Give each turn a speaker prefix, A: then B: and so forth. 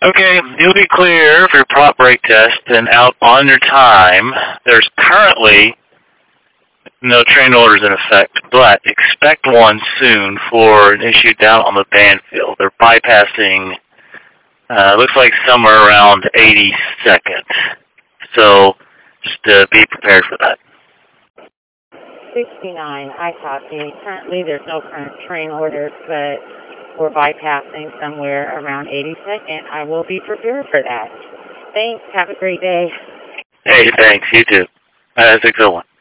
A: Okay, you'll be clear for your prop brake test and out on your time. There's currently no train orders in effect, but expect one soon for an issue down on the Banfield. They're bypassing, looks like somewhere around 82nd. So just be prepared for that.
B: 69, I copy. Currently, there's no current train orders, but we're bypassing somewhere around 82nd. I will be prepared for that. Thanks. Have a great day.
A: Hey, thanks. You too. That's a good one.